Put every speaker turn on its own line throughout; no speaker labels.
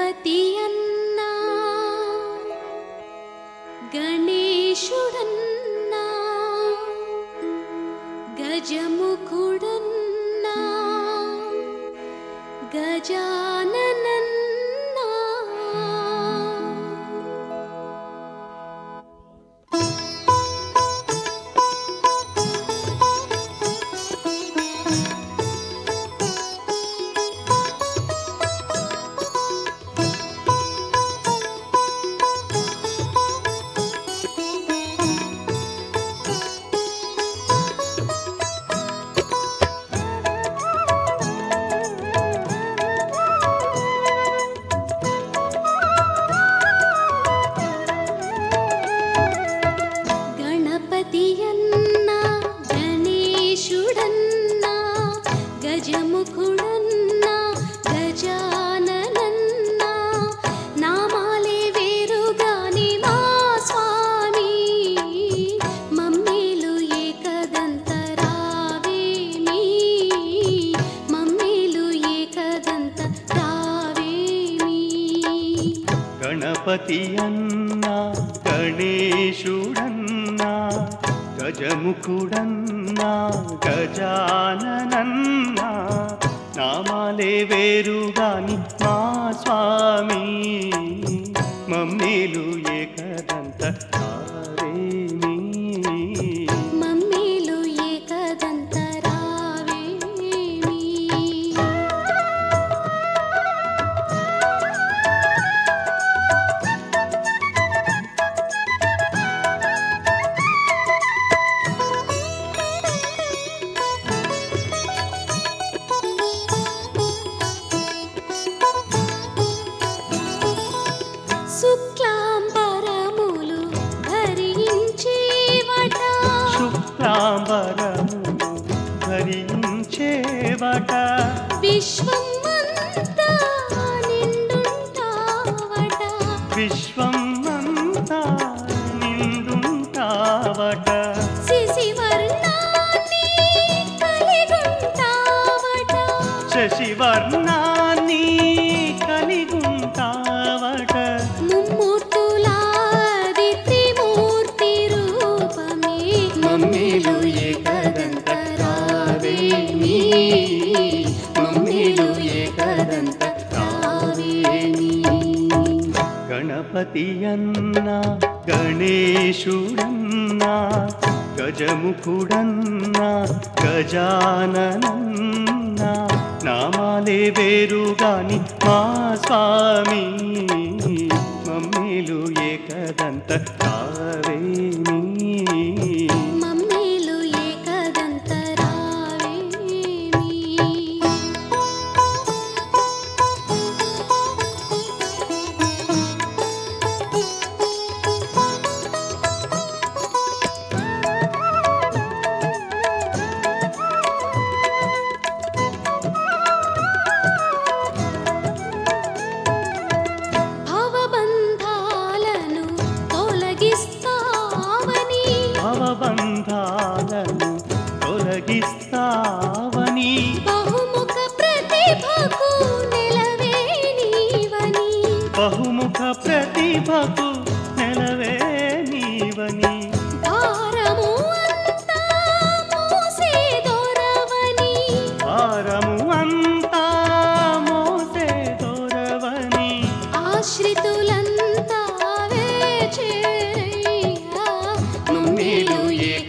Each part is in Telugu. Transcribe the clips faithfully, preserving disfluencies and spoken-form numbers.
గణపతి అన్నా గణేశుడన్నా గజముఖుడన్నా గజాననన్నా గజముఖుడన్నా గజాననన్నా నామాలే వేరుగాని మా స్వామి మమ్మేలు ఏకదంతరావేమి మమ్మేలు ఏకదంతరావేమి
గణపతి అన్నా గణేశుడన్నా గజముఖుడన్నా గజాననన్నా నామాలే వేరుగాని మా స్వామి మమ్మేలు ఏకదంతరావేమి
మమ్మేలు ఏకదంతరావేమి శుక్లాంబరములు ధరించేవట
శుక్లాంబరములు ధరించేవట
విశ్వమంతా నిండుంటావట
విశ్వమంతా నిండుంటావట
శశివర్ణాన్ని కలిగుంటావట
శశివర్ణాన్ని కలిగుంటావట
ముమ్మూర్తులాది త్రిమూర్తి రూపమే
మమ్మేలు ఏకదంతరావేమి మమ్మేలు ఏకదంతరావేమి గణపతి అన్నా గణేశుడన్నా గజముఖుడన్నా గజాననన్నా నామాలే వేరుగాని మా స్వామి మమ్మేలు ఏకదంతరావేమి
మమ్మేలు ఏకదంతరావేమి భవబంధాలను తొలగిస్తావని
భవబంధాలను తొలగిస్తావని
బహుముఖ ప్రతిభకు నెలవే నీవని
బహుముఖ ప్రతిభకు నెలవే నీవని
భారము అంతా మోసే దొరవని
భారము అంతా మోసే దొరవని
ఆశ్రితులంతా వేచేరయ్యా
మమ్మేలు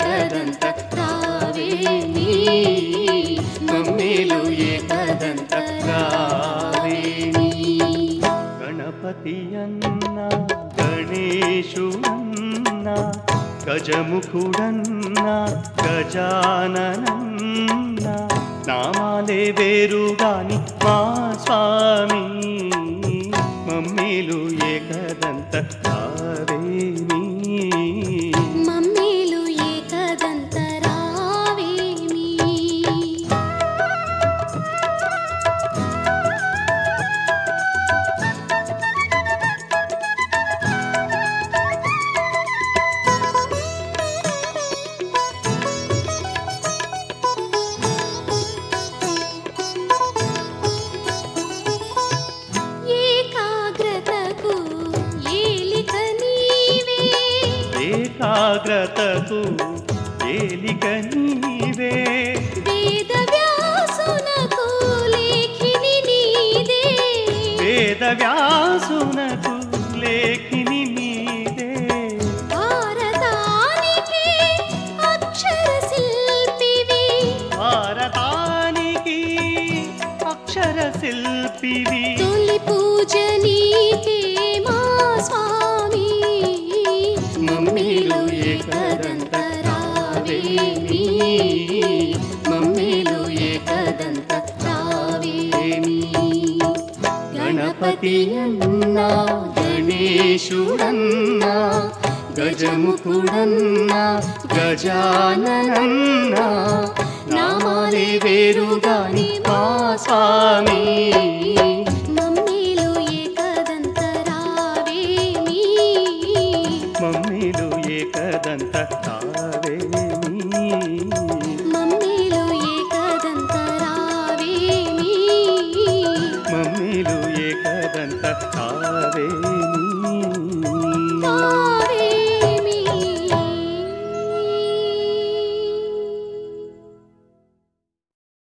ఏకదంతరావేమి మమ్మేలు ఏకదంతరావేమి గణపతి అన్నా గణేశుడన్నా గజముఖుడన్నా గజాననన్నా నామాలే వేరుగాని మా స్వామి మమ్మేలు ఏకదంతరావేమి
మమ్మేలు ఏకదంతరావేమి
ఏకాగ్రతకు ఏలిక నీవే
వేద వ్యాసునకు లేఖిని నీదే
వేద వ్యాసునకు లేఖిని నీదే
భారతానికి అక్షర శిల్పివి
భారతానికి అక్షర శిల్పివి
తొలి పూజ నీకే మా స్వామి
మమ్మీలు ఏకదంత రావేమి మమ్మీలు ఏకదంత రావేమి గణపతి అన్నా గణేశుడన్నా గజముఖుడన్నా గజాననన్నా నామాలే వేరుగాని మా స్వామి
మమ్మీలు ఏకదంత రావేమి
మమ్మీలు ఏకదంత రావేమి
మమ్మీలు ఏకదంత రావేమి
మమ్మీలు ఏకదంత రావేమి